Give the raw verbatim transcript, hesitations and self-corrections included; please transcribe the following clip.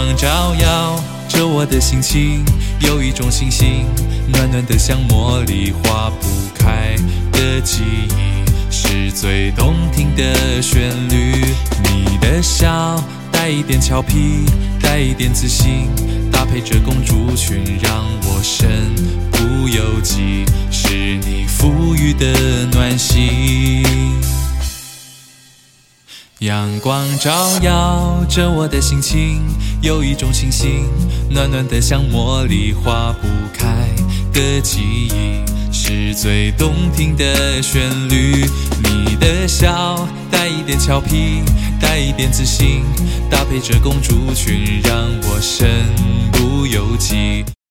光照耀着我的心情，有一种星星暖暖的像茉莉化不开的记忆，是最动听的旋律。你的笑带一点俏皮，带一点自信，搭配着公主裙让我身不由己，是你赋予的暖心。阳光照耀着我的心情，有一种星星暖暖的像茉莉化不开的记忆，是最动听的旋律。你的笑带一点俏皮，带一点自信，搭配着公主裙让我身不由己。